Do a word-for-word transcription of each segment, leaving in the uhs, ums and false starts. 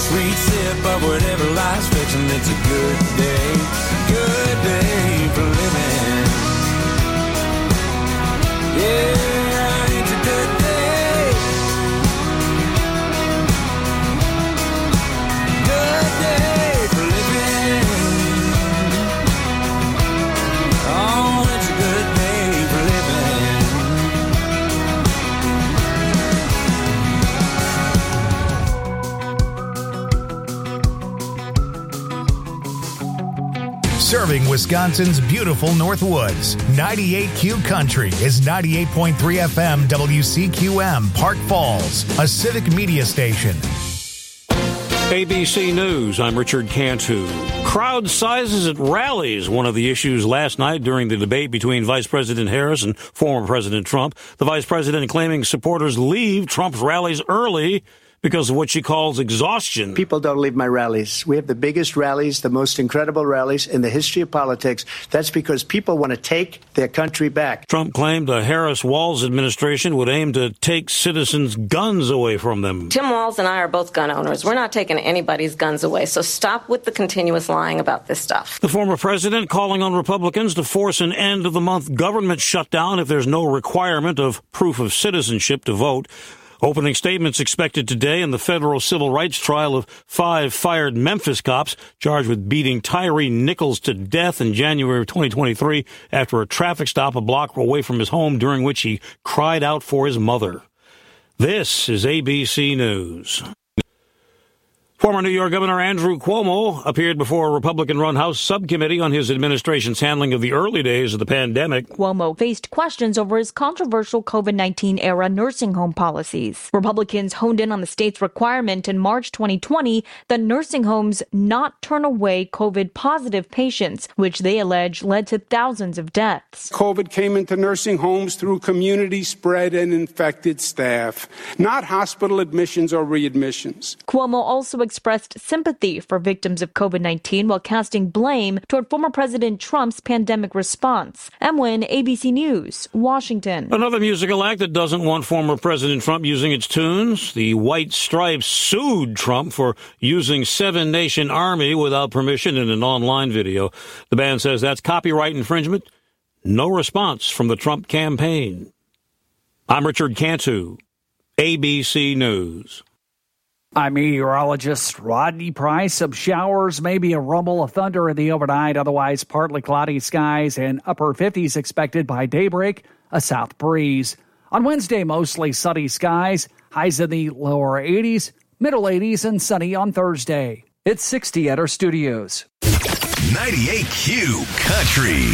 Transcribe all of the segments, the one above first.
sweet sip of whatever life's fixing. It's a good day, good day for living. Yeah, it's a good day, good day for living. Oh, it's a good day for Serving Wisconsin's beautiful Northwoods. ninety-eight Q Country is ninety-eight point three F M W C Q M, Park Falls, a civic media station. A B C News, I'm Richard Cantu. Crowd sizes at rallies, one of the issues last night during the debate between Vice President Harris and former President Trump. The Vice President claiming supporters leave Trump's rallies early because of what she calls exhaustion. People don't leave my rallies. We have the biggest rallies, the most incredible rallies in the history of politics. That's because people want to take their country back. Trump claimed the Harris-Walz administration would aim to take citizens' guns away from them. Tim Walz and I are both gun owners. We're not taking anybody's guns away, so stop with the continuous lying about this stuff. The former president calling on Republicans to force an end-of-the-month government shutdown if there's no requirement of proof of citizenship to vote. Opening statements expected today in the federal civil rights trial of five fired Memphis cops charged with beating Tyree Nichols to death in January of twenty twenty-three after a traffic stop a block away from his home during which he cried out for his mother. This is A B C News. Former New York Governor Andrew Cuomo appeared before a Republican-run House subcommittee on his administration's handling of the early days of the pandemic. Cuomo faced questions over his controversial COVID nineteen era nursing home policies. Republicans honed in on the state's requirement in March twenty twenty that nursing homes not turn away COVID-positive patients, which they allege led to thousands of deaths. COVID came into nursing homes through community spread and infected staff, not hospital admissions or readmissions. Cuomo also expressed sympathy for victims of COVID nineteen while casting blame toward former President Trump's pandemic response. Em Nguyen, A B C News, Washington. Another musical act that doesn't want former President Trump using its tunes. The White Stripes sued Trump for using Seven Nation Army without permission in an online video. The band says that's copyright infringement. No response from the Trump campaign. I'm Richard Cantu, A B C News. I'm meteorologist Rodney Price. Some showers, maybe a rumble of thunder in the overnight. Otherwise, partly cloudy skies and upper fifties expected by daybreak. A south breeze. On Wednesday, mostly sunny skies. Highs in the lower eighties, middle eighties, and sunny on Thursday. It's sixty at our studios. ninety-eight Q Country.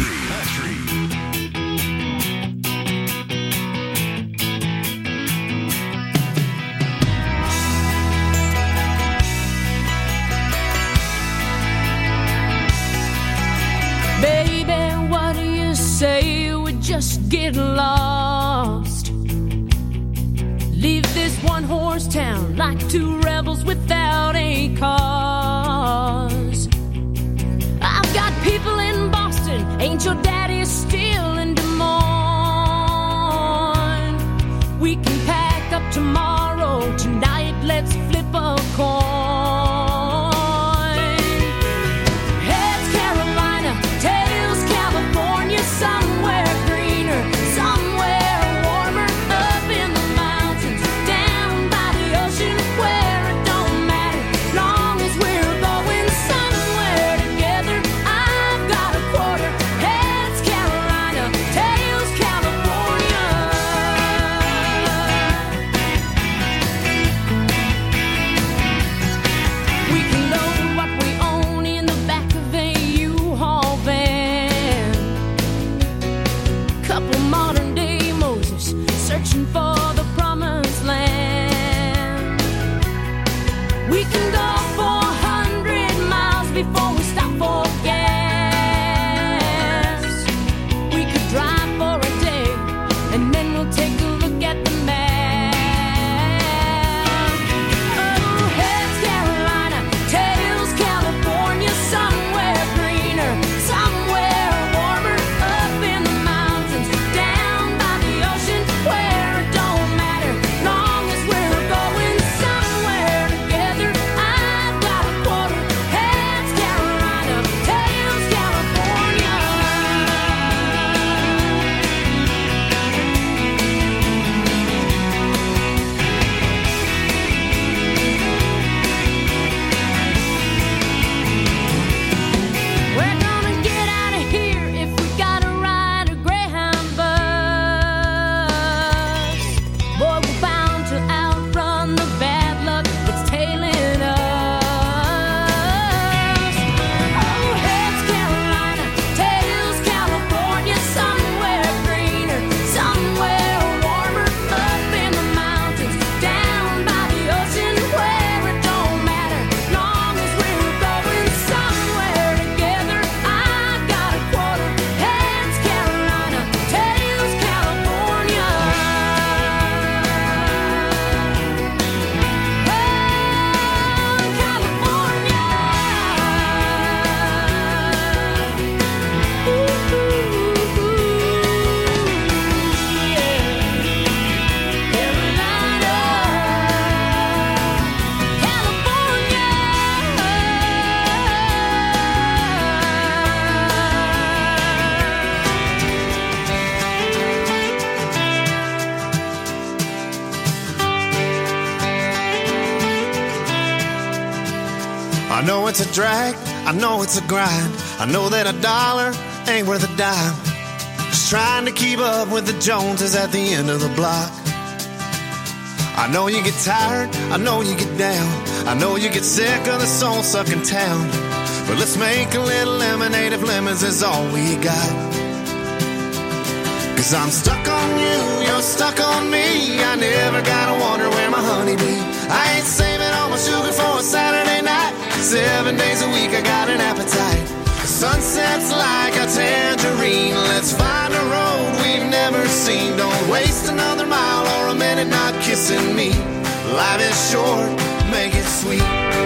Baby, what do you say we just get lost? Leave this one-horse town like two rebels without a cause. I've got people in Boston, ain't your daddy still in Des Moines? We can pack up tomorrow, tonight let's flip a coin. Somewhere greener, somewhere warmer, up in the mountains, down by the ocean, where it don't matter, long as we're going somewhere together. I've got a quarter, heads Carolina, tails California. I know it's a drag, I know it's a grind. I know that a dollar ain't worth a dime. Just trying to keep up with the Joneses at the end of the block. I know you get tired, I know you get down. I know you get sick of the soul-sucking town. But let's make a little lemonade if lemons is all we got. Cause I'm stuck on you, you're stuck on me. I never gotta wonder where my honey be. I ain't saving all my sugar for a Saturday night. Seven days a week I got an appetite. The sunset's like a tangerine. Let's find a road we've never seen. Don't waste another mile or a minute not kissing me. Life is short, make it sweet.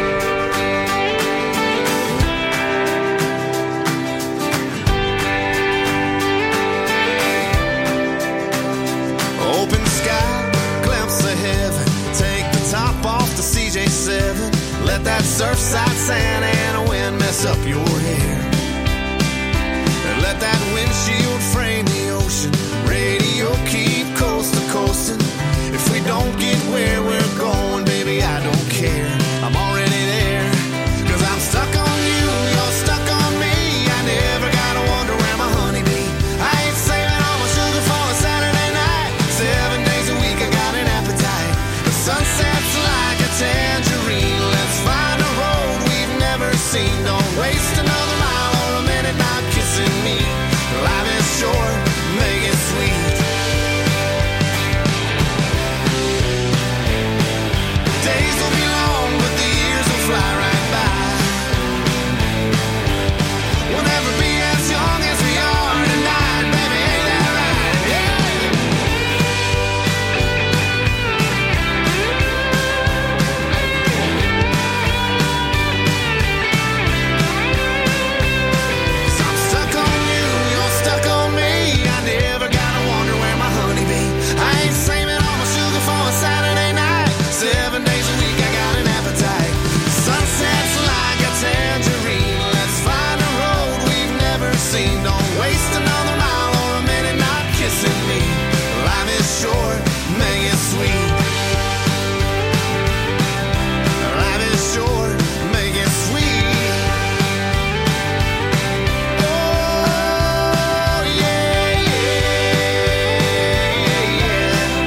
Open sky, glimpse of heaven. Take the top off the C J seven. Let that surfside sand and a wind mess up your hair. And let that windshield frame the ocean. Radio keep coast to coasting. If we don't get where we're going, baby, I don't care. I'm already there. Cause I'm stuck on you, you're stuck on me. I never gotta wonder where my honey be. I ain't saving all my sugar for a Saturday night. Seven days a week I got an appetite. The sunset's like a tangerine. Let's find a road we've never seen. Don't waste another mile or a minute not kissing me. Life is short, make it sweet. Days will be long, but the years will fly right by. We'll never be as young as we are tonight, baby, ain't that right? Yeah. So I'm stuck on you, you're stuck on me. I never gotta wonder where my honey be. I ain't saving all my sugar for a Saturday night. Seven days a week I got an appetite. Sunset's like a tangerine. Let's find a road we've never seen. Don't waste another mile or a minute not kissing me. Life is short, make it sweet. Life is short, make it sweet. Oh, yeah, yeah, yeah.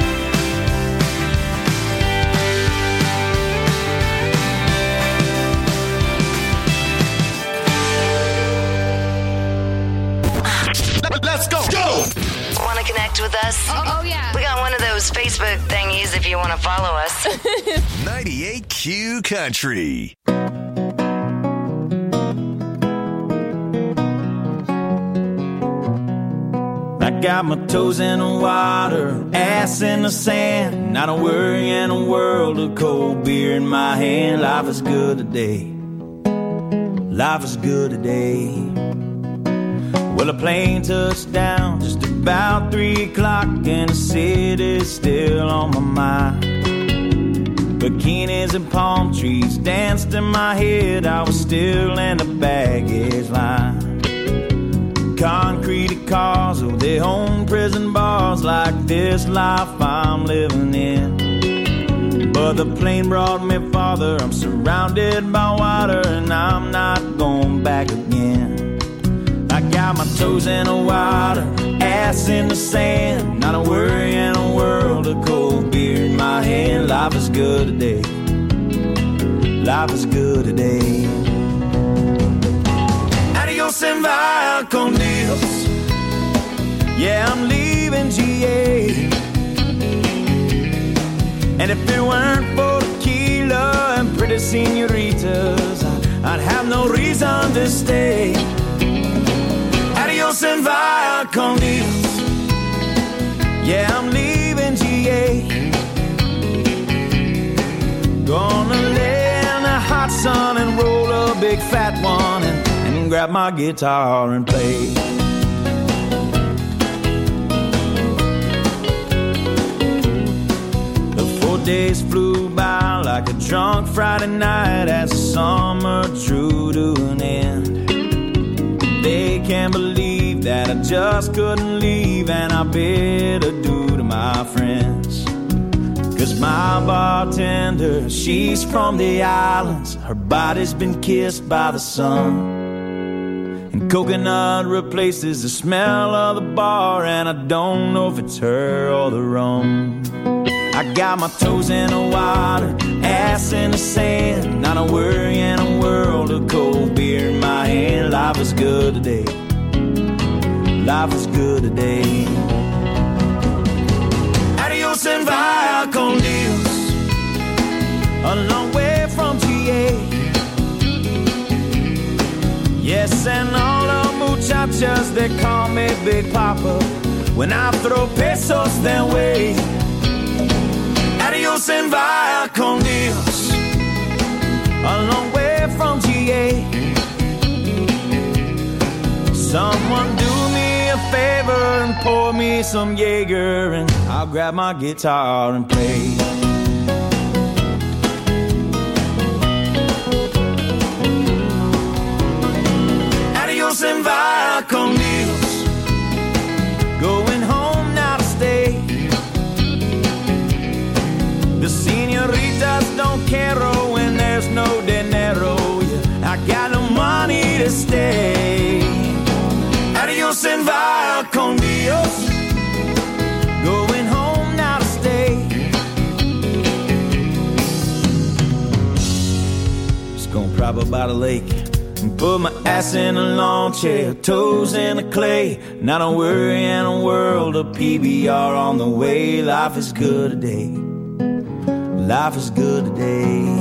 Let's go! Go! Want to connect with us? Oh, yeah. We got one of those Facebook thingies if you want to follow us. ninety-eight Q Country. I got my toes in the water, ass in the sand. Not a worry in a world of cold beer in my hand. Life is good today. Life is good today. Well, a plane touched down just about three o'clock, and the city's still on my mind. Bikinis and palm trees danced in my head. I was still in the baggage line. Concrete cars, oh, they own prison bars like this life I'm living in. But the plane brought me farther. I'm surrounded by water, and I'm not going back again. I got my toes in the water, ass in the sand. Not a worry in a world of cold beer in my hand. Life is good today. Life is good today. Adios and via con Dios. Yeah, I'm leaving G A. And if it weren't for tequila and pretty senoritas, I'd have no reason to stay. Adios and via con Dios. Yeah, I'm leaving G A. Gonna lay in the hot sun and roll a big fat one and, and grab my guitar and play. The four days flew by like a drunk Friday night as the summer drew to an end. They can't believe that I just couldn't leave, and I bid adieu to my friends. Cause my bartender, she's from the islands. Her body's been kissed by the sun. And coconut replaces the smell of the bar, and I don't know if it's her or the rum. I got my toes in the water, ass in the sand, not a worry in a world of cold beer in my hand. Life is good today. Life is good today. Adios and vaya con Dios, a long way from G A. Yes, and all the muchachas, they call me Big Papa. When I throw pesos their way. Adios and vaya con Dios, a long way from G A. Someone do me a favor and pour me some Jaeger, and I'll grab my guitar and play. Adios and vaya con Dios, going home now to stay. The senoritas don't care when there's no dinero. Yeah, I got no money to stay. Adios and vaya con Dios, going home now to stay. Just gonna prop up by the lake and put my ass in a lawn chair, toes in the clay. Not a worry in a world of P B R on the way. Life is good today. Life is good today.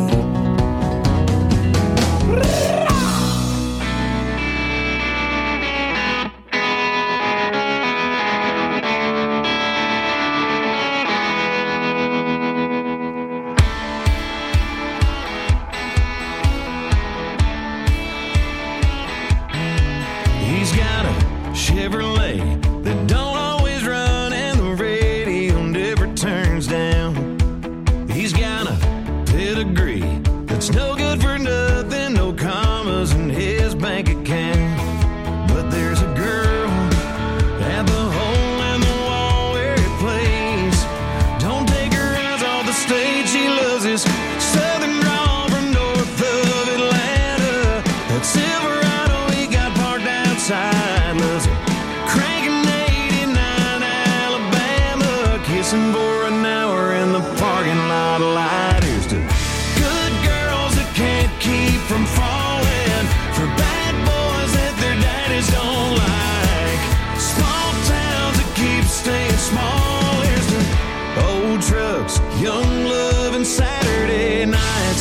He's got a Chevrolet that don't always run, and the radio never turns down. He's got a pedigree that's no good for nothing, no commas in his bank account. But there's a girl at the hole in the wall where he plays. Don't take her eyes off the stage, she loves his southern drawl from north of Atlanta. That Silverado he got parked outside, loves it cranking eighty-nine Alabama, kissing for an hour in the parking lot light. Here's to good girls that can't keep from falling, for bad boys that their daddies don't like, small towns that keep staying small. Here's to old trucks, young love, and Saturday nights.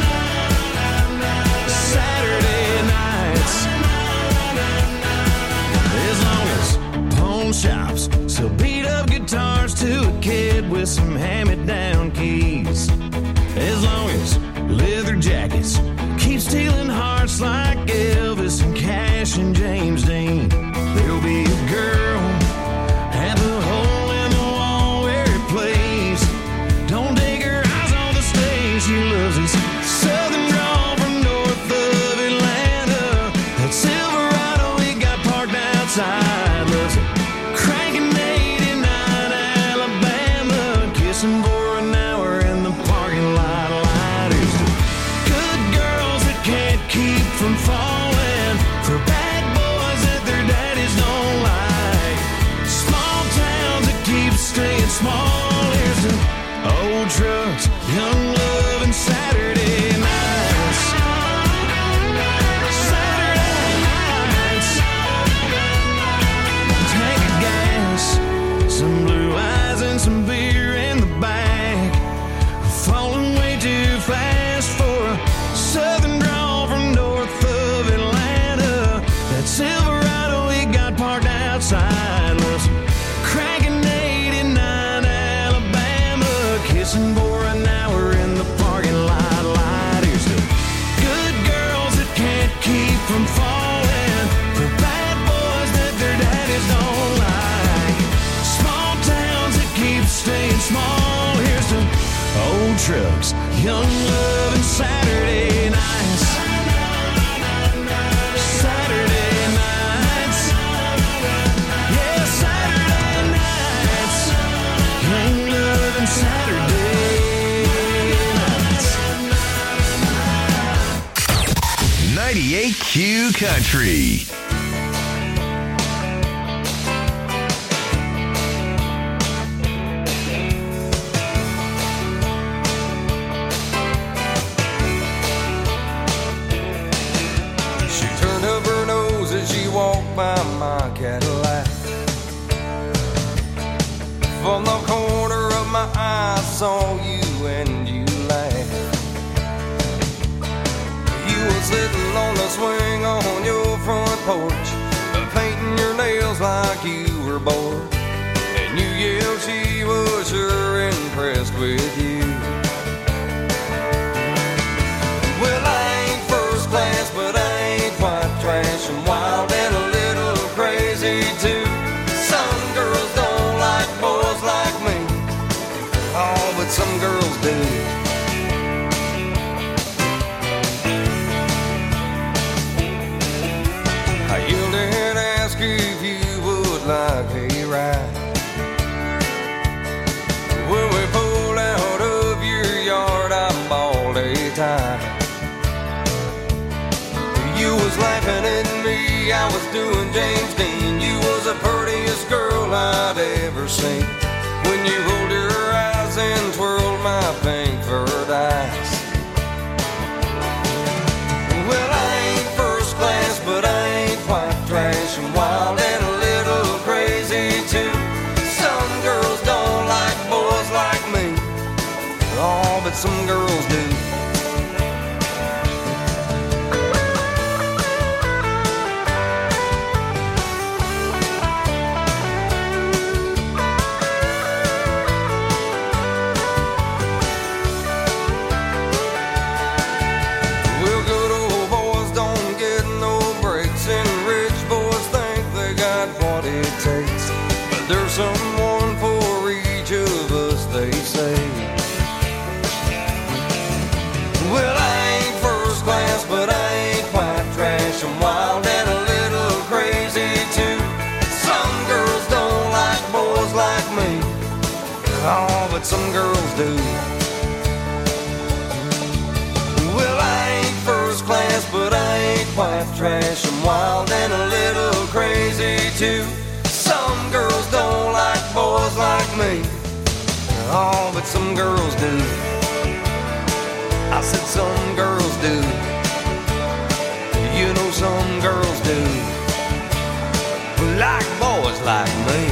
Saturday nights. As long as pawn shops sell beat up guitars to a kid with some hand-me-down keys, as long as leather jackets keep stealing hearts like Elvis and Cash and James Dean, there'll be a girl at the hole in the wall where he plays. Don't take her eyes on the stage, she loves his southern drawl from north of Atlanta. That Silverado he got parked outside, loves it cranking eighty-nine Alabama, kissing for an hour in the parking lot light. Here's to good girls that can't keep from falling, for bad boys that their daddies don't like, small towns that keep staying small. Here's to old trucks, young love, and Saturday nights. Saturday nights. Tank of gas, some blue eyes, and some beer in the back. Falling way too fast for a southern drawl from north of Atlanta. That Silverado he got parked outside, loves cranking eighty-nine Alabama, kissing for an hour in the parking lot light. Here's to good girls that can't keep from falling, for bad boys that their daddies don't like, small towns that keep staying small. Here's to old trucks, young love, and Saturday nights. Saturday nights. Yeah, Saturday nights. Young love and Saturday Q Country. She turned up her nose as she walked by my Cadillac. From the corner of my eye, I saw you and you laughed. You were sitting on the swing on your front porch, painting your nails like you were bored. And you yelled she was sure impressed with you. Well, I ain't first class, but I ain't quite trash. I'm wild and a little crazy too. Some girls don't like boys like me. Oh, but some girls do. I yelled and asked if you would like a ride. When we pulled out of your yard, I bawled a tie. You was laughing at me, I was doing James Dean. You was the prettiest girl I'd ever seen. When you rolled your eyes and twirled my pink furred eyes. Well, I ain't first class, but I ain't quite trash. I'm wild and a little crazy too. Some girls don't like boys like me. Oh, but some girls do. There's someone for each of us, they say. Well, I ain't first class, but I ain't quite trash. I'm wild and a little crazy too. Some girls don't like boys like me. Oh, but some girls do. Well, I ain't first class, but I ain't quite trash. I'm wild and a little crazy too. Some girls don't like boys like me. Oh, but some girls do. I said some girls do. You know some girls do. Like boys like me.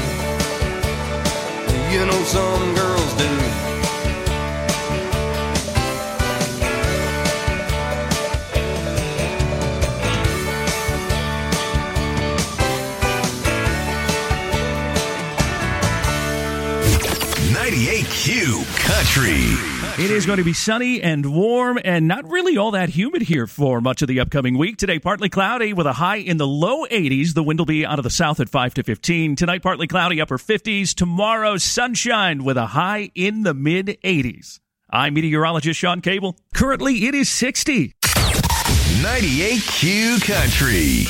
You know some girls do. ninety-eight Q Country. It is going to be sunny and warm and not really all that humid here for much of the upcoming week. Today, partly cloudy with a high in the low eighties. The wind will be out of the south at five to fifteen. Tonight, partly cloudy, upper fifties. Tomorrow, sunshine with a high in the mid eighties. I'm meteorologist Sean Cable. Currently, it is sixty. ninety-eight Q Country.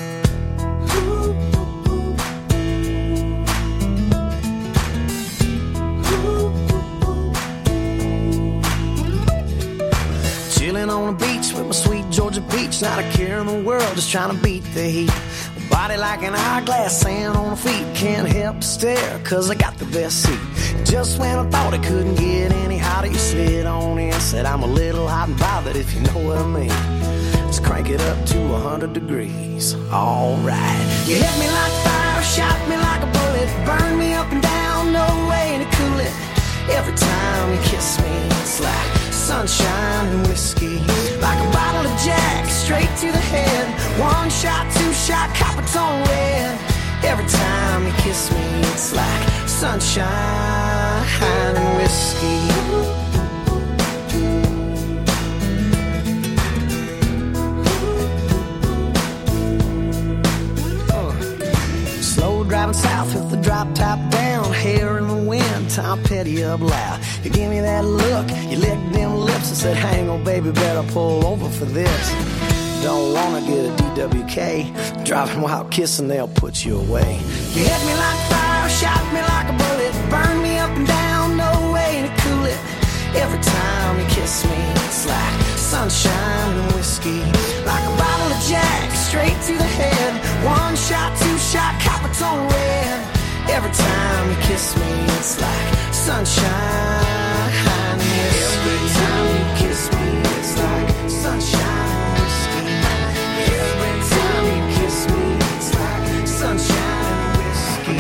Chilling on the beach with my sweet Georgia peach, not a care in the world, just trying to beat the heat. Body like an hourglass, sand on the feet, can't help but stare, cause I got the best seat. Just when I thought it couldn't get any hotter, you slid on in, said I'm a little hot and bothered, if you know what I mean. Let's crank it up to one hundred degrees, alright. You hit me like fire, shot me like a bullet, burn me up and down, no way to cool it. Every time you kiss me, it's like sunshine and whiskey, like a bottle of Jack straight to the head. One shot, two shot, copper tone red. Every time you kiss me, it's like sunshine and whiskey. Uh. Slow driving south with the drop top down, hair in the wind, Tom Petty up loud. You give me that look, you licked them lips and said, hang on baby, better pull over for this. Don't wanna get a D W K, driving while kissing, they'll put you away. You hit me like fire, shot me like a bullet, burn me up and down, no way to cool it. Every time you kiss me, it's like sunshine and whiskey, like a bottle of Jack One shot, two shot, Coppertone red. Every time you kiss me, it's like sunshine. Every time you kiss me, it's like sunshine. Every time you kiss me, it's like sunshine and whiskey.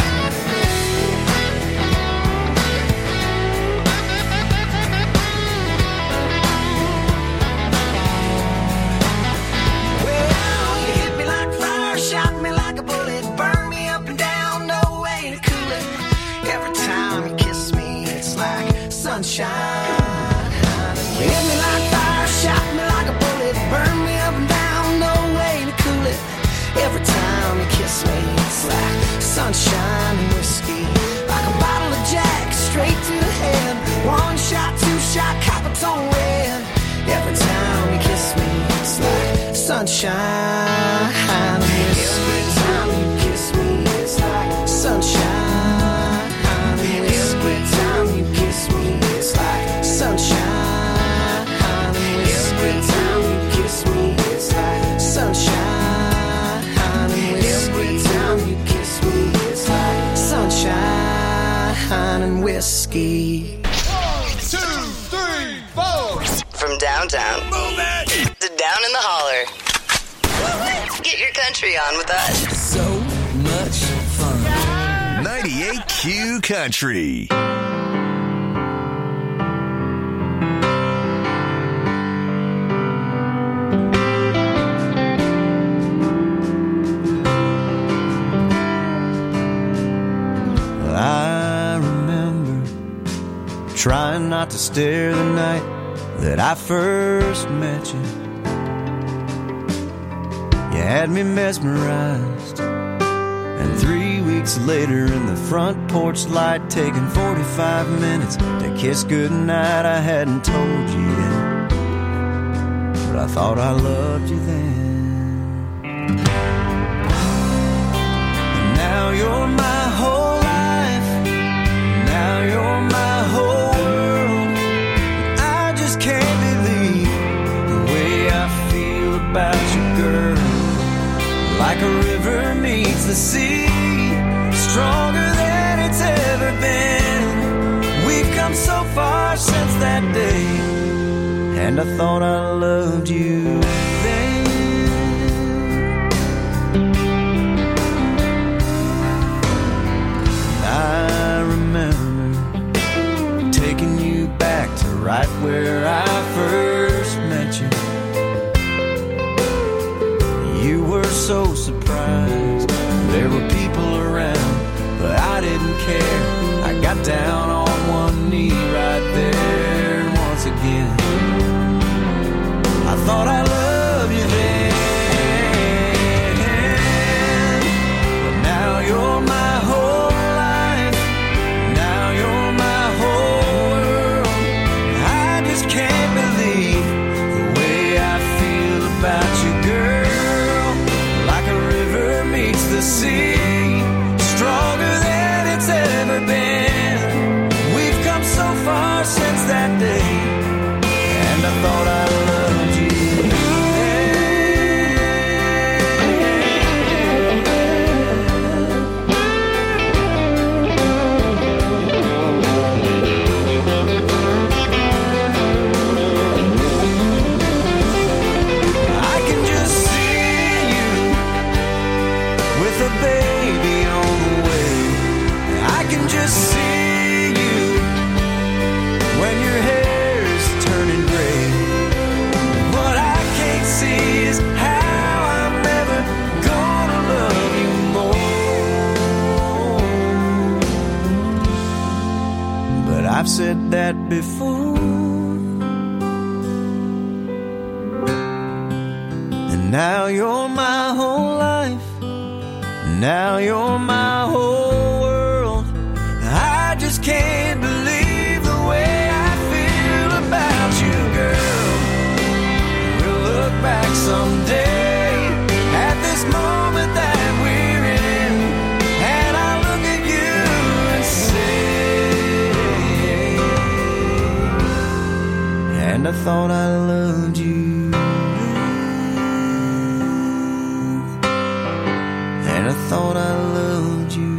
Well, you hit me like fire, shot me like a bullet, burn me up and down, no way to cool it. Every time you kiss me, it's like sunshine. You hit me like fire, shot me like a bullet, burn me up and down, no way to cool it. Every time you kiss me, it's like sunshine and whiskey. Like a bottle of Jack, straight to the head. One shot, two shot, Coppertone red. Every time you kiss me, it's like sunshine and whiskey. Every time you kiss me, it's like sunshine and whiskey. Every time you kiss me, it's like sunshine and whiskey. Every time you kiss me, it's like sunshine and whiskey. Every time you kiss me, it's like sunshine and whiskey. From downtown Move it. to down in the holler. Get your country on with us. So much fun. ninety-eight Q Country. I remember trying not to stare the night that I first met you. You had me mesmerized, and three weeks later in the front porch light, taking forty-five minutes to kiss goodnight, I hadn't told you yet, but I thought I loved you then. And now you're my whole life, now you're my whole world. I just can't believe the way I feel about you, girl. Like a river meets the sea, stronger than it's ever been. We've come so far since that day, and I thought I loved you then. I remember taking you back to right where I first met you. You were so surprised, there were people around, but I didn't care. I got down on one knee right there, and once again I thought I loved you then. But now you're my whole life, now you're my whole world. I just can't believe the way I feel about you, girl. The sea, stronger than it's ever been. We've come so far since that day, and I thought I loved you I've said that before, and now you're my whole life, now you're my whole world. I just can't believe the way I feel about you, girl. We'll look back someday at this moment that we're in, and I'll look at you and say, and I thought I loved you, and I thought I loved you.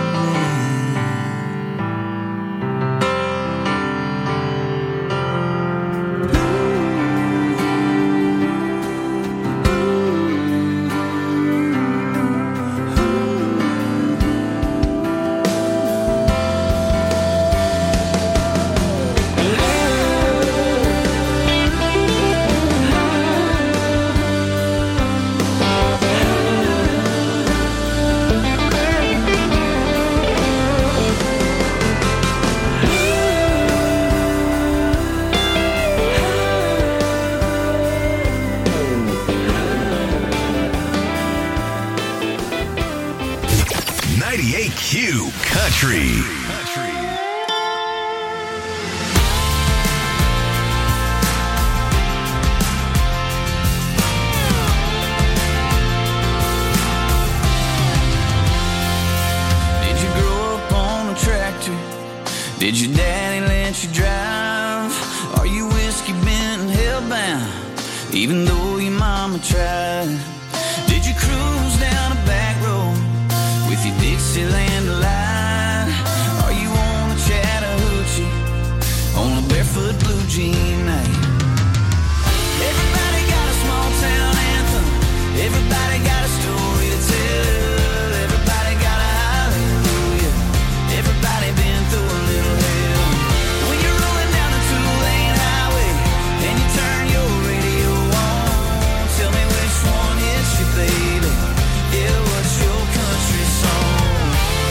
ninety-eight Q Country. Did you grow up on a tractor? Did your daddy let you drive? Are you whiskey bent and hellbound, even though your mama tried? Did you cruise down a back road with your Dixieland delight? Are you on the Chattahoochee on a barefoot blue jean night? Everybody got a small town anthem. Everybody got a story to tell. Everybody got a hallelujah. Everybody been through a little hell. When you're rolling down a two-lane highway and you turn your radio on, tell me which one hits you, baby. Yeah, what's your country song?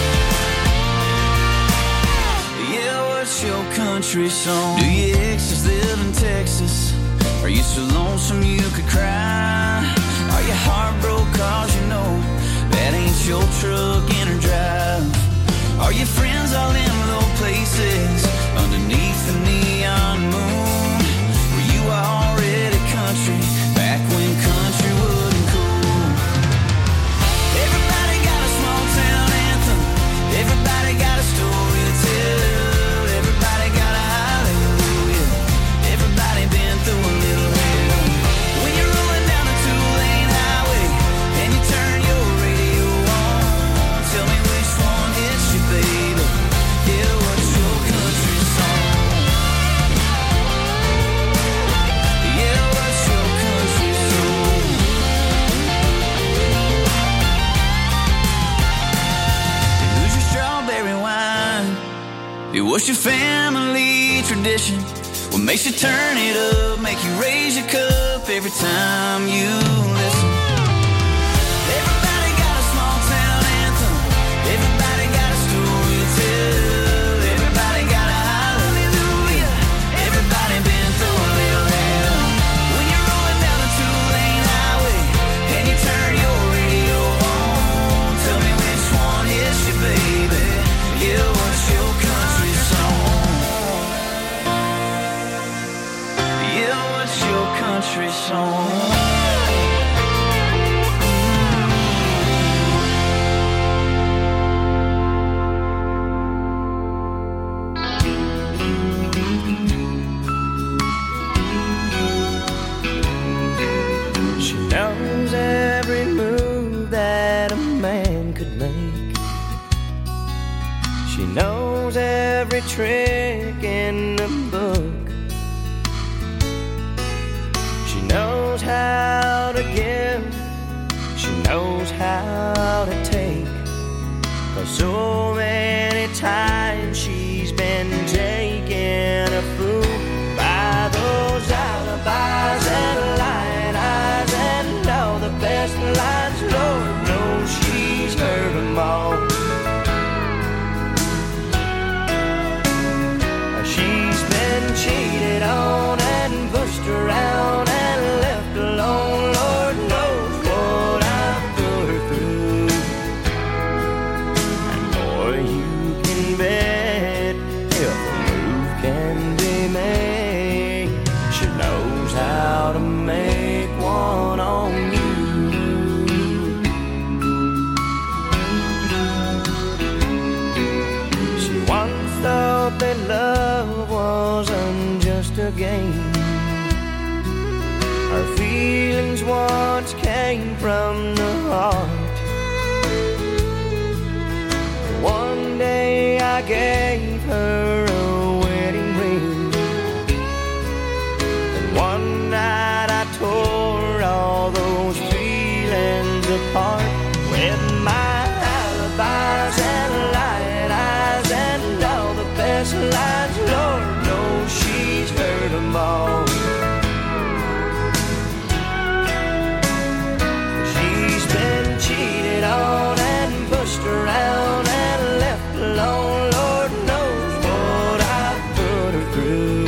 Yeah, what's your country song? Do your exes live in Texas? Are you so lonesome you could cry? Are you heartbroken cause you know that ain't your truck in or drive? Are your friends all in low places underneath the neon moon? Were you already country back when country wasn't cool? Everybody got a small town anthem. Everybody got a story to tell. Everybody got a hallelujah. Everybody been through a little hell. When you're rolling down a two-lane highway and you turn your radio on, tell me which one hits you, baby. Yeah, what's your country song? Yeah, what's your country song? Who's your strawberry wine? It was your family tradition. What makes you turn it up, make you raise your cup every time you listen? Everybody got a small town anthem. Everybody got a story to tell. Everybody got a hallelujah. Everybody been through a little hell. When you're rolling down a two-lane highway and you turn your radio on, tell me which one hits you, baby. Yeah, what's your country song? Yeah, what's your country song? She knows every move that a man could make. She knows every trick in the book. She knows how to give. She knows how to take. 'Cause so many times she's been taken a fool by those alibis and lying eyes and all the best lines. Lord knows she's heard them all. She's been cheated on and pushed around and left alone. Lord knows what I've put her through. And boy, you can bet if a move can be made, she knows how to make one on you. She once thought that love wasn't just a game. Her feelings once came from the heart. I gave her a wedding ring. And one night I tore all those feelings apart with my alibis and light eyes and all the best lines. Lord knows she's heard them all. She's been cheated on and pushed around and left alone. Lord knows what I've put her through.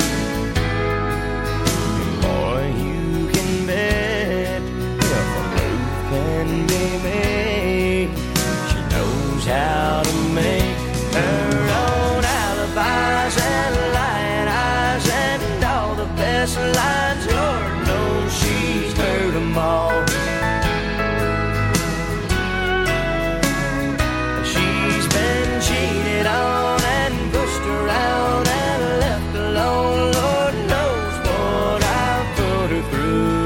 Boy, you can bet if a move can be made, she knows how to make her own alibis and light eyes and all the best lines. Lord knows she's heard them all. She's been cheated on and pushed around and left alone. Lord knows what I've put her through.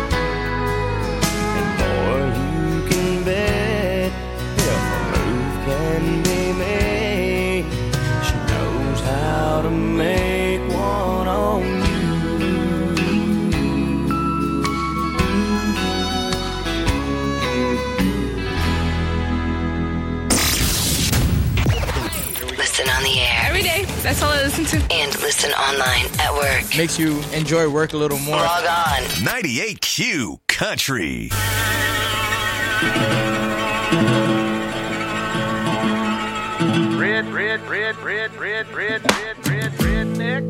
And boy, you can bet if a move can be made, she knows how to make one on you. Listen on the air. Every day. That's all I listen to. And listen online at work. Makes you enjoy work a little more. Log on. ninety-eight Q Country. Red, red, red, red, red, red, red, red, redneck.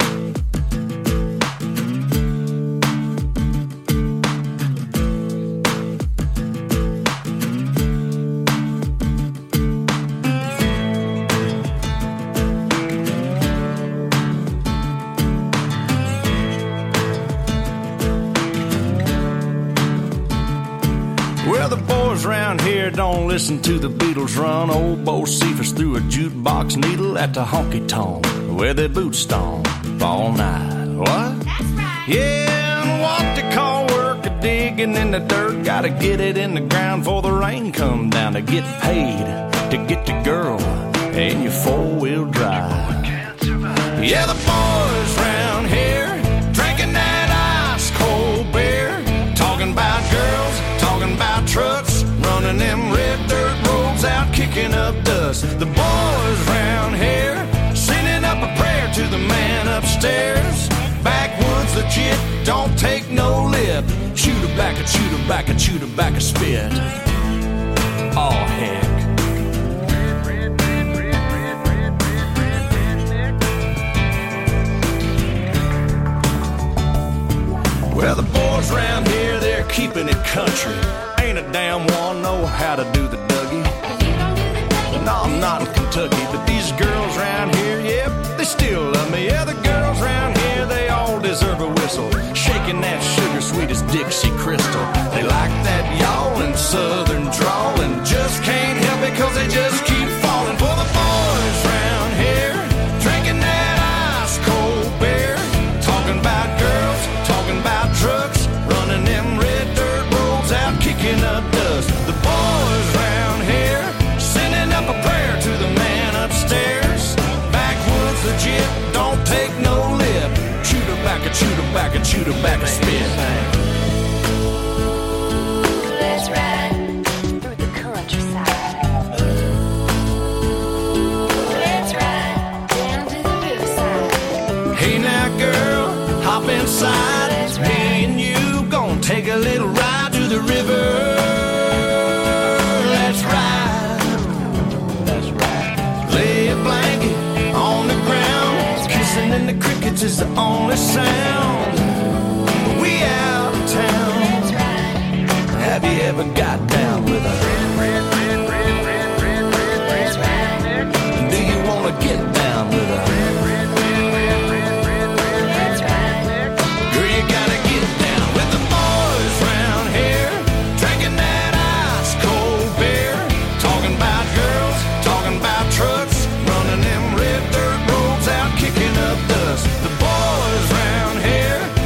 Well, the boys around here don't listen to the Beatles run. Old Bo Cephas threw a jukebox needle at the honky-tonk where their boots stomp all night. What? That's right. Yeah, and what they call work a digging in the dirt. Gotta get it in the ground before the rain come down to get paid, to get the girl in your four-wheel drive. Yeah, the boys around here drinking that ice-cold beer, talking about girls, talking about trucks, running them red dirt roads out, kicking up dust. The boys round here sending up a prayer to the man upstairs. Backwoods legit, don't take no lip. Chew tobacco, chew tobacco, chew tobacco, spit. Oh, heck. Well, the boys around here, they're keeping it country. Ain't a damn one know how to do the Dougie. No, I'm not in Kentucky, but these girls around here, yep, they still love me. Yeah, the girls around here, they all deserve a whistle. Shaking that sugar sweet as Dixie Crystal. They like that yawling southern drawl and just can't help it cause they just keep falling for the boys around here. Drinking that ice cold beer, talking about girls, talking about trucks, running them red dirt roads out, kicking up dust. The boys round here sending up a prayer to the man upstairs. Backwoods legit, don't take no lip. Chew tobacco, chew tobacco, chew tobacco, spit. Let's ride through the countryside. Let's ride down to the riverside. Hey now girl, hop inside. Me and you gonna take a little ride to the river. Let's ride. That's right. Lay a blanket on the ground. Kissing in the crickets is the only sound. We out of town. Have you ever got down with a red, red, red, red, red, red, red, red, red? Do you wanna get down with a red, red, red, red, red, red, red, red? Girl, you gotta get down with the boys round here, drinking that ice cold beer, talking about girls, talking about trucks, running them red dirt roads out, kicking up dust. The boys round here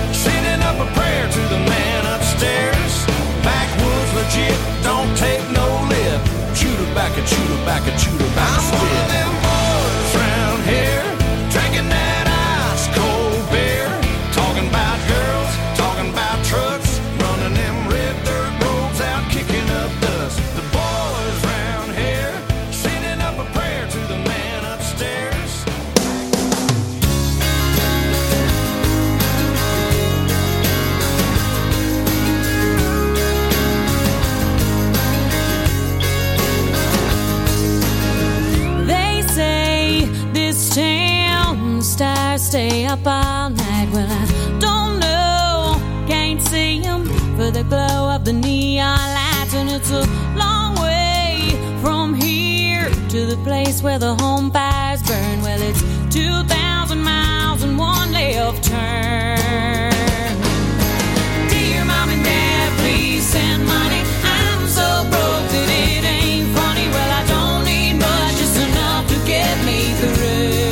neon lights, and it's a long way from here to the place where the home fires burn. Well, it's two thousand miles and one left turn. Dear Mom and Dad, please send money. I'm so broke that it ain't funny. Well, I don't need much, just enough to get me through.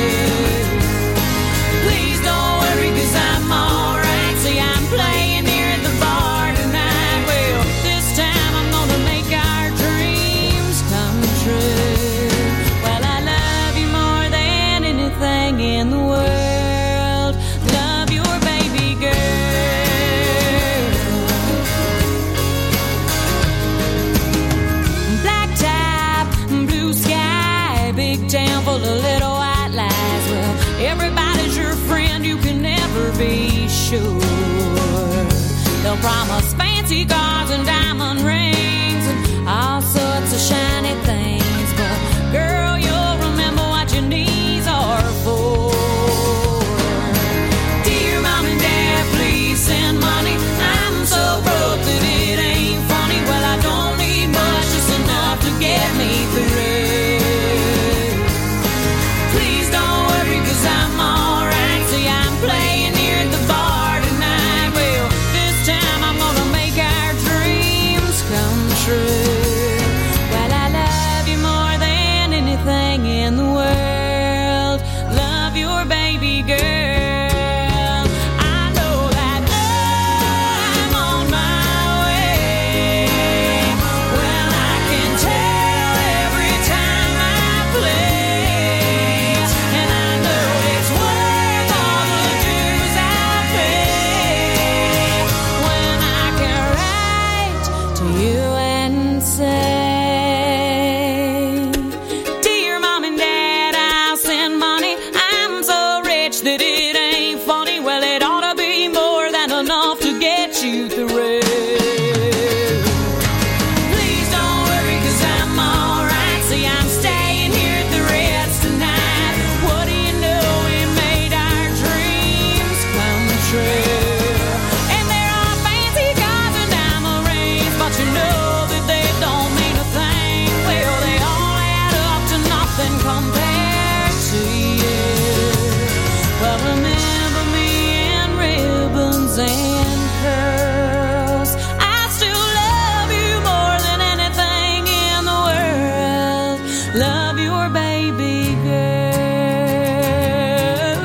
Please don't worry, cause I'm alright. See, I'm playing here at the bar tonight. Well, this time I'm gonna make our dreams come true. Well, I love you more than anything in the world. Love your baby girl. Black top, blue sky, big town full of little white lies. Well, everybody's your friend, you can never be sure. They'll promise fancy cars and diamond rings and all sorts of shiny things, but girl, you'll remember what your knees are for. Dear Mom and Dad, please send money. I'm so broke that it ain't funny. Well, I don't need much, just enough to get me through. Please don't worry, cause I'm alright. See, I'm playing here at the bar tonight. Well, this time I'm gonna make our dreams come true. Well, I love you more than anything in the world. Love your baby girl. I know that I'm on my way. Well, I can tell every time I play, and I know it's worth all the dues I pay when I can write to you and say, Dear Mom and Dad, I'll send money. I'm so rich that it ain't funny. Well, it ought to be more than enough to get you through. Please don't worry, cause I'm alright. See, I'm staying here at the Ritz tonight. What do you know, we made our dreams come true. And there are fancy cars and diamond rings, but you know that they don't mean a thing. Well, they all add up to nothing compared to you. But remember me in ribbons and pearls. I still love you more than anything in the world. Love your baby girl.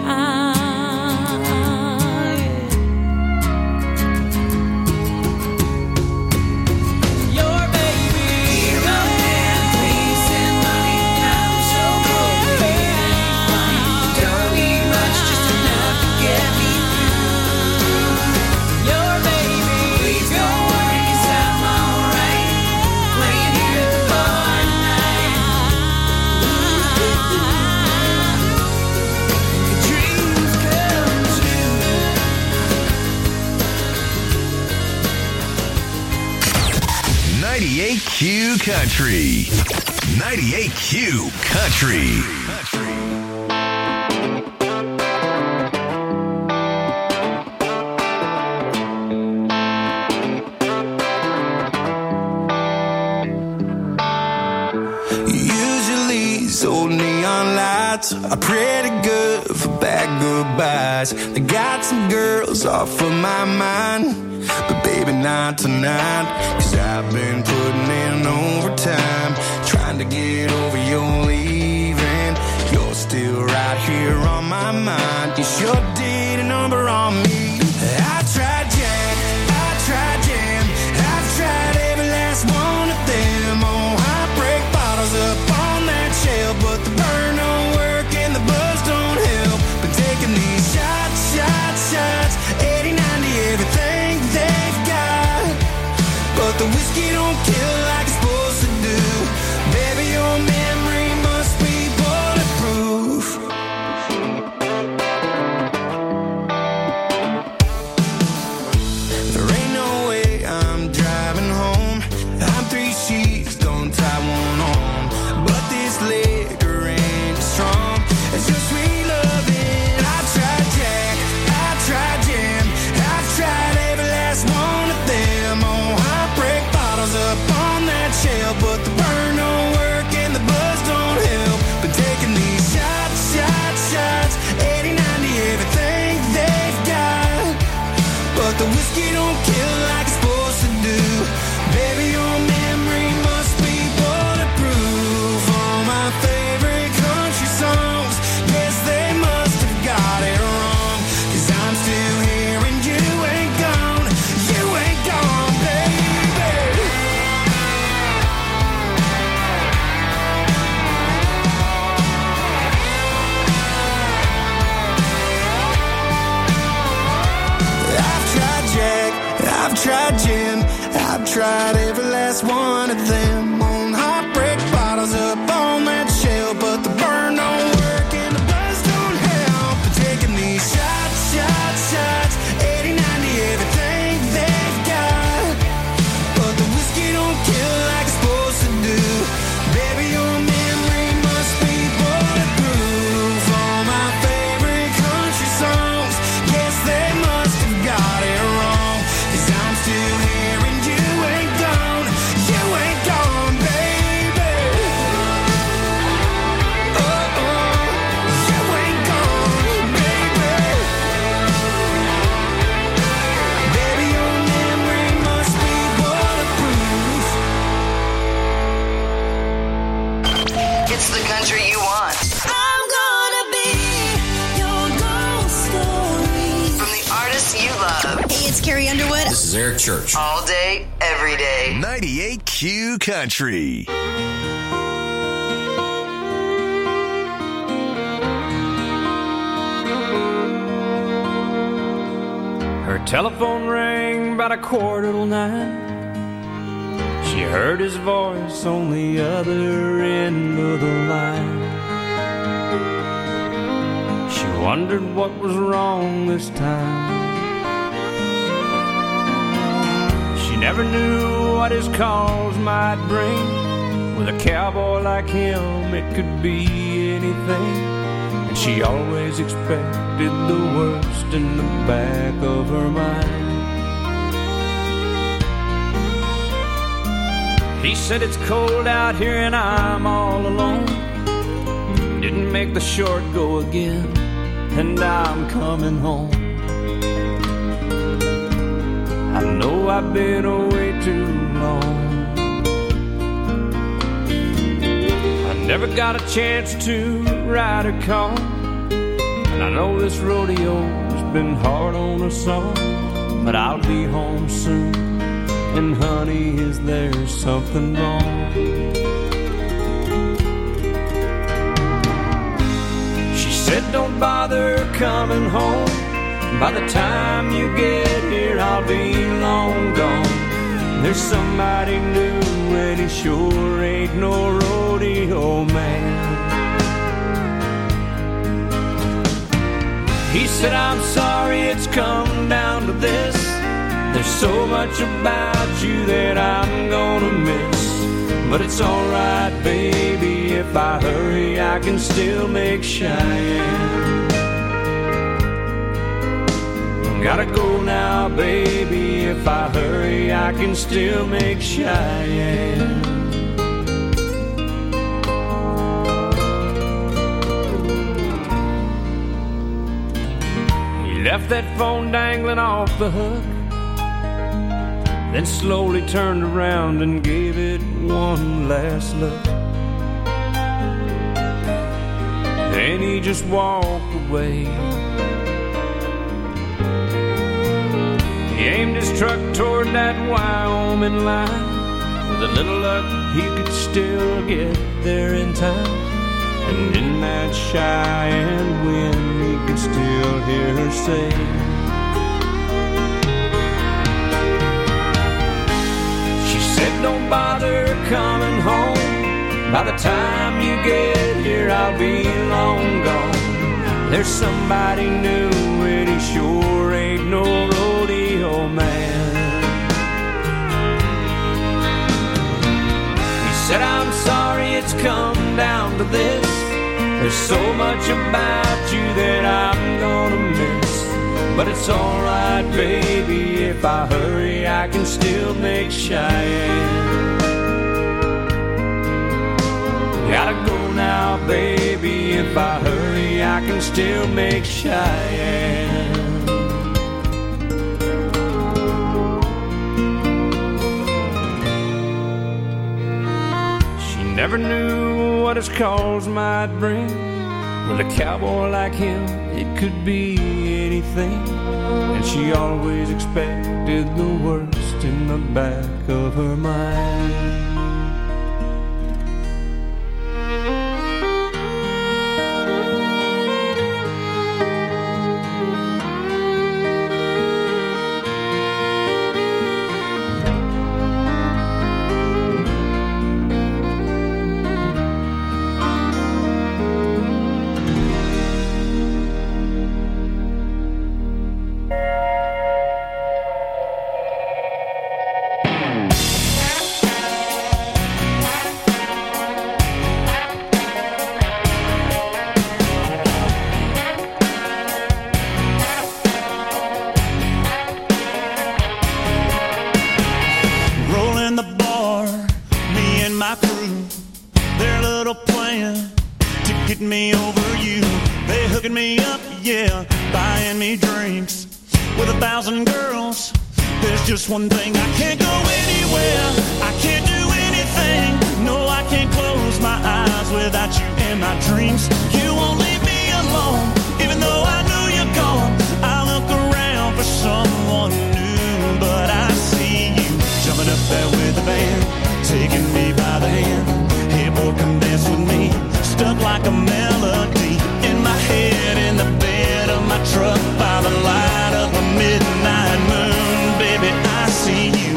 Your baby girl. Please send money. I'm so broke that it ain't funny. Don't need much, just enough to get me through. Your baby. Please don't worry, cause I'm alright. Playing here at the bar tonight. Dreams come true. ninety-eight Q Country. ninety-eight Q Country. Usually these old neon lights are pretty good for bad goodbyes. They got some girls off of my mind, but baby not tonight. Cause I've been putting in overtime, trying to get over your leaving. You're still right here on my mind. You sure did a number on me. I tried Jack, I tried Jam, I've tried every last one of them. Oh, I break bottles up on that shelf, but the burn don't work and the buzz don't help. Been taking these shots, shots, shots, eighty, ninety, everything they've got, but the whiskey don't kill like it's supposed to do. Baby, your memory must be bulletproof. whiskey don't kill like it's supposed to do. Baby, your memory must be bulletproof. All my favorite country songs, yes, they must have got it wrong. Cause I'm still here and you ain't gone. You ain't gone, baby. I've tried Jack, I've tried Jim, I've tried every last one of them. On heartbreak bottles up on that shelf, but the burn don't work and the buzz don't help. But taking these shots, shots, shots, eighty, ninety, everything they've got. But the whiskey don't kill like it's supposed to do. Baby, your memory must be bulletproof. All my favorite country songs, yes, they must have got it wrong. Cause I'm still here and you ain't gone. You ain't gone, baby. Oh, oh, you ain't gone, baby. Baby, your memory must be bulletproof. It's the country you want. I'm gonna be your ghost story. From the artists you love. Hey, it's Carrie Underwood. This is Eric Church. All day, every day. ninety-eight Q Country. Her telephone rang about a quarter till nine. She heard his voice on the other end of the line. She wondered what was wrong this time. She never knew what his calls might bring. With a cowboy like him, it could be anything. And she always expected the worst in the back of her mind. He said it's cold out here and I'm all alone. Didn't make the short go again, and I'm coming home. I know I've been away too long. I never got a chance to ride a car, and I know this rodeo's been hard on us all. But I'll be home soon, and honey, is there something wrong? She said don't bother coming home. By the time you get here, I'll be long gone. There's somebody new, and he sure ain't no rodeo man. He said, I'm sorry it's come down to this. There's so much about you that I'm gonna miss. But it's alright, baby, if I hurry, I can still make Cheyenne. Gotta go now, baby, if I hurry, I can still make Cheyenne. He left that phone dangling off the hook, then slowly turned around and gave it one last look. Then he just walked away. He aimed his truck toward that Wyoming line. With a little luck, he could still get there in time. And in that Cheyenne wind, he could still hear her say, don't bother coming home. By the time you get here, I'll be long gone. There's somebody new, and he sure ain't no rodeo man. He said, I'm sorry it's come down to this. There's so much about you that I'm gonna miss. But it's alright, baby, if I hurry, I can still make Cheyenne. Gotta go now, baby, if I hurry, I can still make Cheyenne. Never knew what his calls might bring. With a cowboy like him, it could be anything. And she always expected the worst in the back of her mind. Just one thing, I can't go anywhere, I can't do anything. No, I can't close my eyes without you in my dreams. You won't leave me alone, even though I know you're gone. I look around for someone new, but I see you jumping up there with the band, taking me by the hand. Hey boy, come dance with me, stuck like a melody in my head, in the bed of my truck, by the light of a midnight moon. Baby, I see you.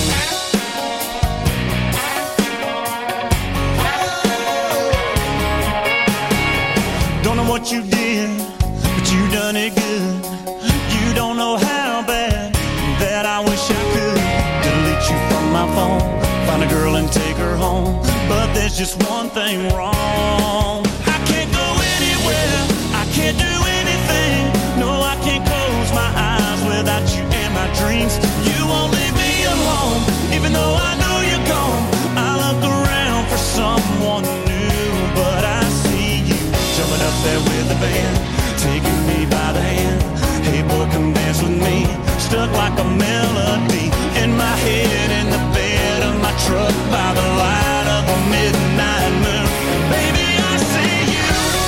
Don't know what you did, but you done it good. You don't know how bad that I wish I could delete you from my phone, find a girl and take her home. But there's just one thing wrong. I can't go anywhere, I can't do anything. No, I can't close my eyes without you in my dreams. You won't leave me alone, even though I know you're gone. I look around for someone new, but I see you jumping up there with the band, taking me by the hand. Hey boy, come dance with me, stuck like a melody in my head, in the bed of my truck, by the light of a midnight moon. Baby, I see you.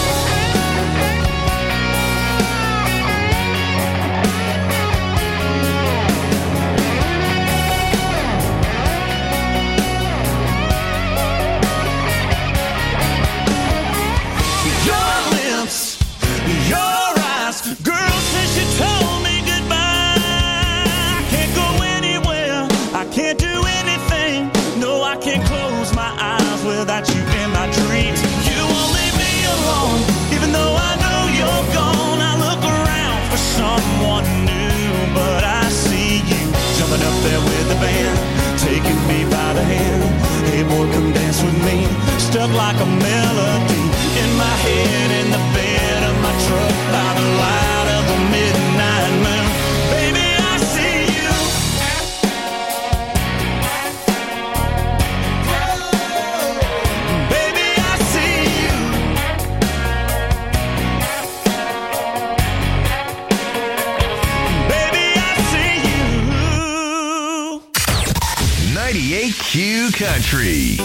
Without you in my dreams, you won't leave me alone, even though I know you're gone. I look around for someone new, but I see you jumping up there with the band, taking me by the hand. Hey boy, come dance with me, stuck like a melody in my head, in the bed of my truck, by the light of the midnight moon. Baby, I see you. ninety-eight Q Country.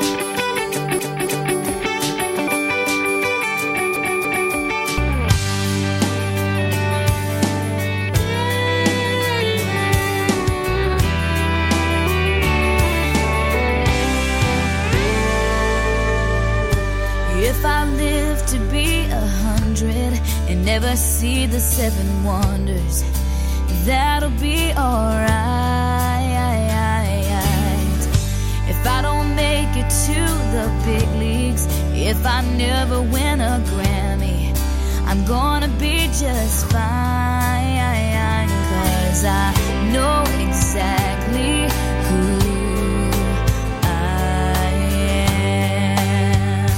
If I live to be a hundred and never see the seven wonders, that'll be alright. If I don't make it to the big leagues, if I never win a Grammy, I'm gonna be just fine, 'cause I know exactly who I am.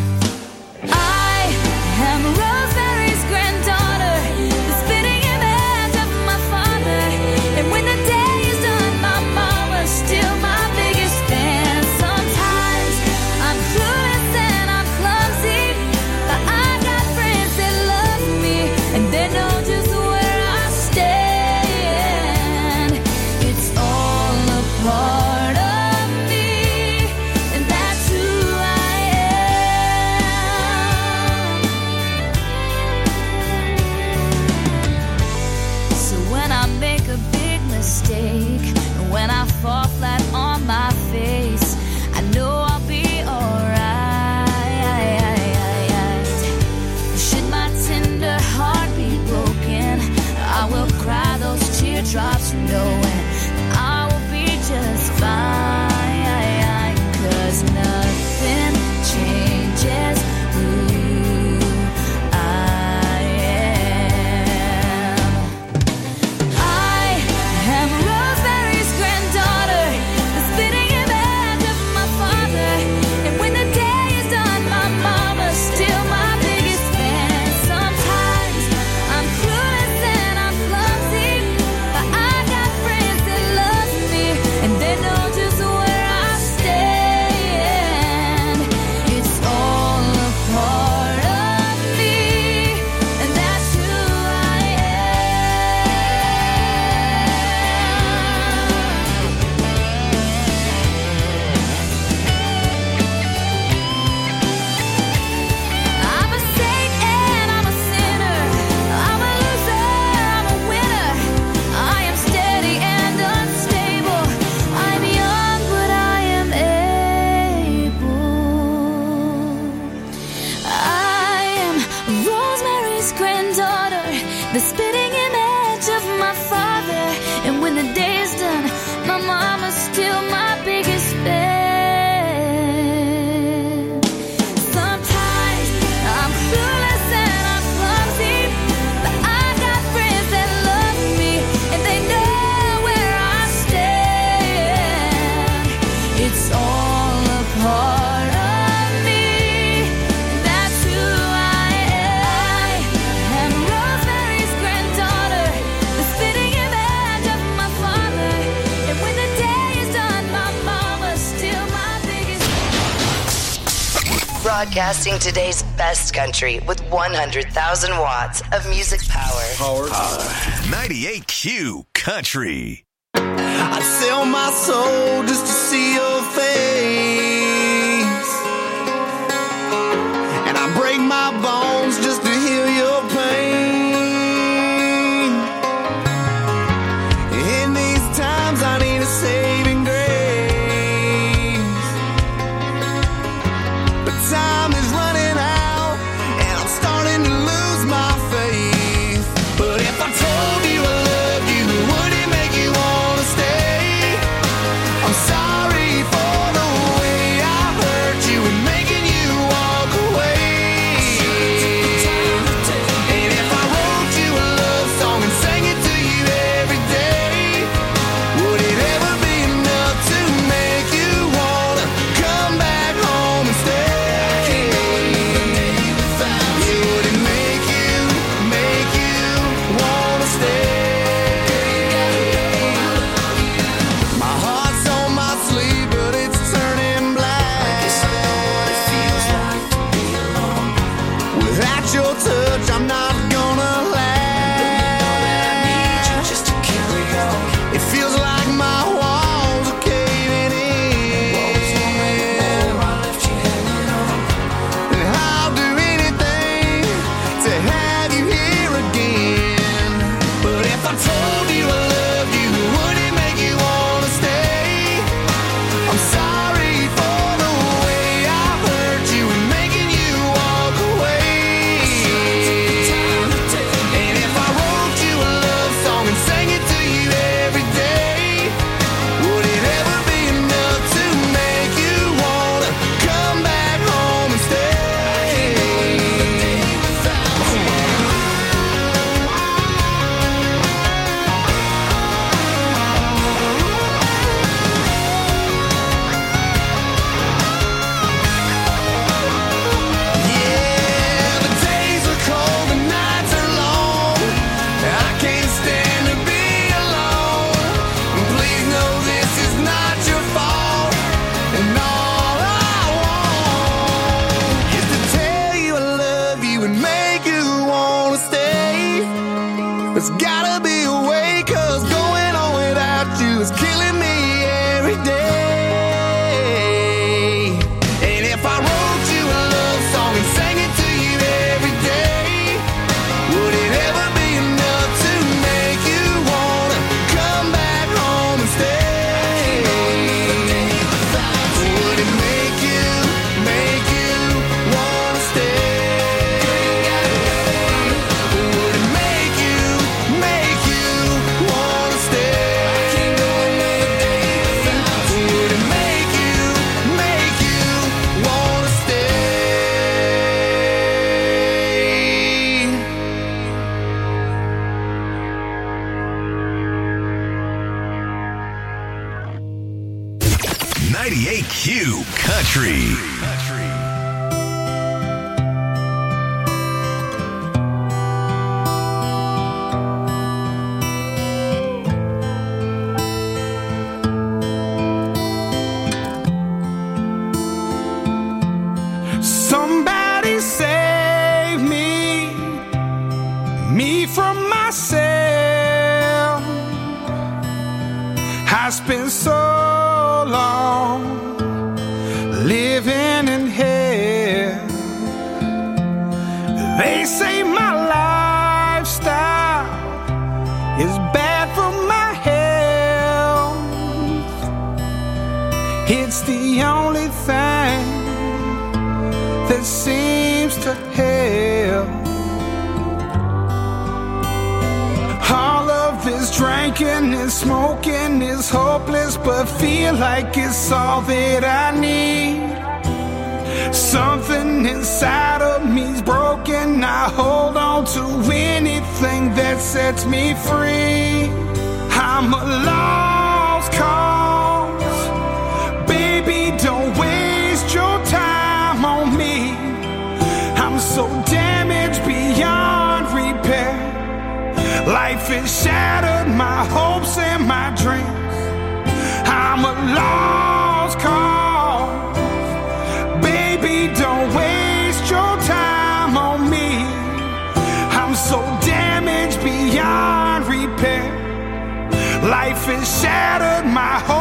I am Rosemary's granddaughter, the spitting image of my father, and when the day is done, my mama's still my biggest fan. Sometimes I'm clueless and I'm clumsy, but I got friends that love me and they know just where I stand. Broadcasting today's best country with one hundred thousand watts of music power. Power. ninety-eight Q Country. I'd sell my soul just to see your face, and I break my bones just to heal your pain. In these times I need a saving grace, but time is running out and I'm starting to lose my faith. But if I told you I loved you, would it make you wanna stay? I'm sorry for the way I hurt you and making you walk away. And if I wrote you a love song and sang it to you every day, would it ever be enough to make you wanna come back home and stay? Would it make you, make you wanna stay? My heart's on my sleeve, but it's turning black. Without your touch, I'm not gonna last. Just to carry on. It feels like my walls are caving in. And I'll do anything to have you here again. But if I told you I loved you, would it make you wanna stay? I'm sorry for the way I hurt you and making you walk away. And if I wrote you a love song and sang it to you every day, would it ever be enough to make you wanna come back home and stay? Yeah, the days are cold, the nights are long. I can't stand to be alone. Please know this is not your fault, and all I want is to tell you I love you and make you wanna stay. There's gotta be a way, 'cause going on without you is killing me every day. And if I wrote you a love song and sang it to you every day, would it ever be enough to make you wanna come back home and stay? Would it make you, make you wanna stay? Would it make you, make you wanna stay? Would it make you, make you wanna stay? ninety-eight Q Country. Somebody save me, me from myself. I spent so long living in hell. They say my lifestyle is bad for my health. It's the only thing that seems to help. All of this drinking and smoking is hopeless, but feel like it's all that I need. Something inside of me's broken. I hold on to anything that sets me free. I'm a lost cause. Baby, don't waste your time on me. I'm so damaged beyond repair. Life has shattered my hopes and my dreams. I'm a lost cause. Baby, don't wait. shattered my whole